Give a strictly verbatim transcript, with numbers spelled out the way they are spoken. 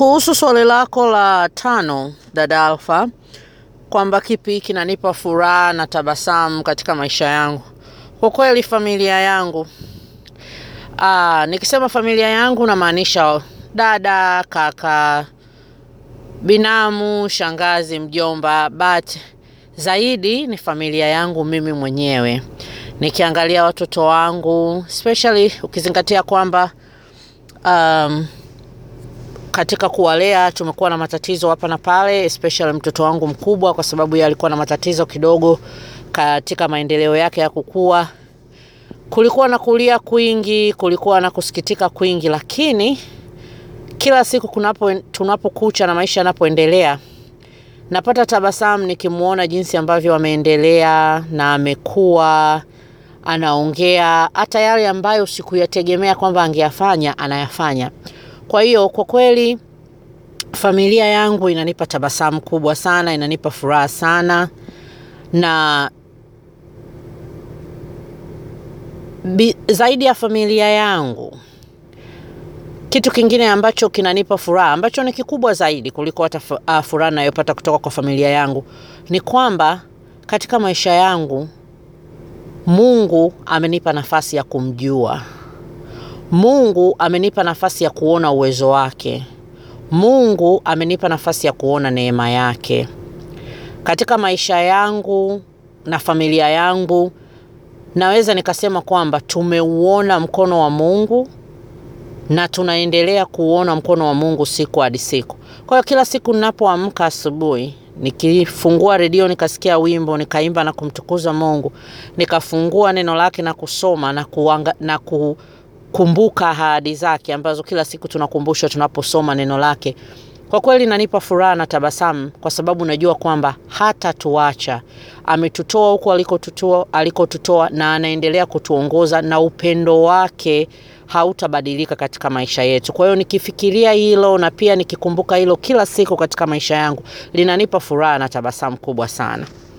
Kuhusu swali lako la tano, dada Alpha, kwamba kipi kinanipa furaha na tabasamu katika maisha yangu. Kwa kweli familia yangu. Aa, nikisema familia yangu namaanisha dada, kaka, binamu, shangazi, mjomba, but zaidi ni familia yangu mimi mwenyewe. Nikiangalia watoto wangu, especially ukizingatia kwamba um, katika kuwalea tumekuwa na matatizo hapa na pale, especially mtoto wangu mkubwa, kwa sababu yeye alikuwa na matatizo kidogo katika maendeleo yake ya kukua. Kulikuwa na kulia kwingi, kulikuwa na kusikitika kwingi, lakini kila siku kunapo tunapokucha na maisha yanapoendelea, napata tabasamu nikimuona jinsi ambavyo ameendelea na amekuwa, anaongea, hata yale ambayo sikuyategemea kwamba angeyafanya anayafanya. Kwa hiyo kwa kweli familia yangu inanipa tabasamu kubwa sana, inanipa furaha sana, na bi, zaidi ya familia yangu, kitu kingine ambacho kinanipa furaha, ambacho ni kikubwa zaidi kuliko hata uh, furaha ninayopata kutoka kwa familia yangu, ni kwamba katika maisha yangu Mungu amenipa nafasi ya kumjua. Mungu amenipa nafasi ya kuona uwezo wake. Mungu amenipa nafasi ya kuona neema yake. Katika maisha yangu na familia yangu, naweza nikasema kwamba tumeuona mkono wa Mungu na tunaendelea kuona mkono wa Mungu siku hadi siku. Kwa hiyo kila siku ninapoamka asubuhi, nikifungua redio nikasikia wimbo, nikaimba na kumtukuza Mungu, nikafungua neno lake na kusoma na kuanga, na ku kumbuka ahadi zake ambazo kila siku tunakumbushwa tunaposoma neno lake. Kwa kweli inanipa furaha na tabasamu, kwa sababu najua kwamba hata tuacha. Ametutoa huko alikotutoa, alikotutoa na anaendelea kutuongoza, na upendo wake hautabadilika katika maisha yetu. Kwa hiyo nikifikiria hilo na pia nikikumbuka hilo kila siku katika maisha yangu, linanipa furaha na tabasamu kubwa sana.